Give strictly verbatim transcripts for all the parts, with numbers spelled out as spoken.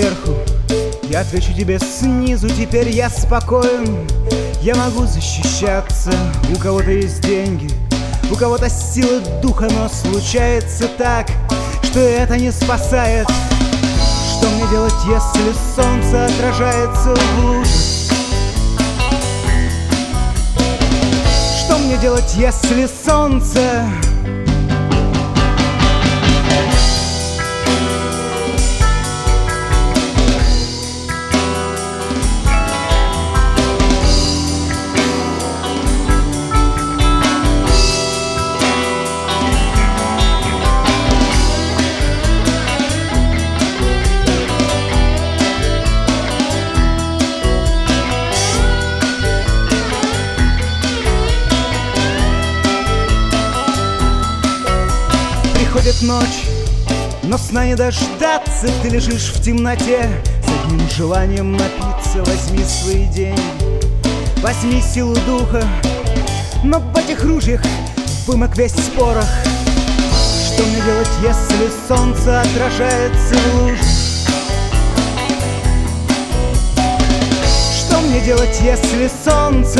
сверху, я отвечу тебе снизу. Теперь я спокоен, я могу защищаться. У кого-то есть деньги, у кого-то силы духа, но случается так, что это не спасает. Что мне делать, если солнце отражается в луже? Что мне делать, если солнце... Приходит ночь, но сна не дождаться. Ты лежишь в темноте с одним желанием напиться. Возьми свои деньги, возьми силу духа, но в этих ружьях вымок весь в спорах. Что мне делать, если солнце отражается в луже? Что мне делать, если солнце...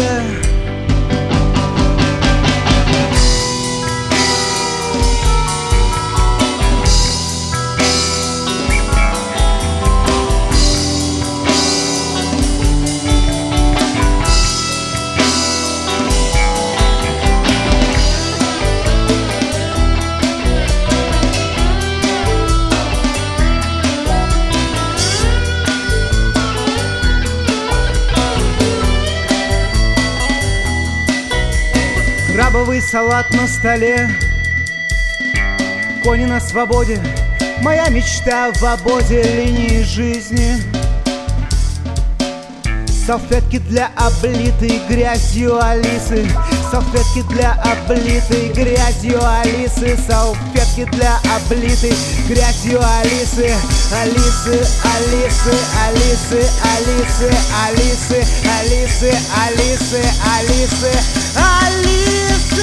Крабовый салат на столе, кони на свободе, моя мечта в ободе линии жизни. Салфетки для облитой грязью Алисы, салфетки для облитой грязью Алисы, салфетки для облитой грязью Алисы, Алисы, Алисы, Алисы, Алисы, Алисы, Алисы, Алисы, Алисы, Алисы.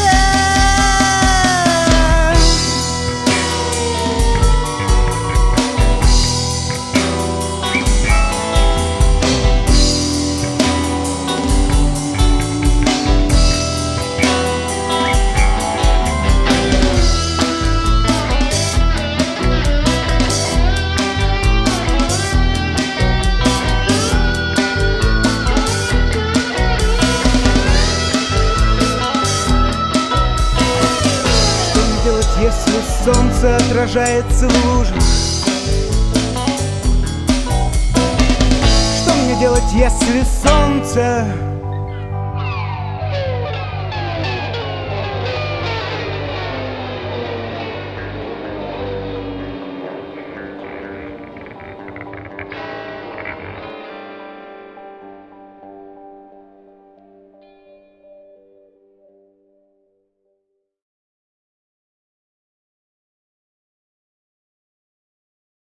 Если солнце отражается в луже? Что мне делать, если солнце...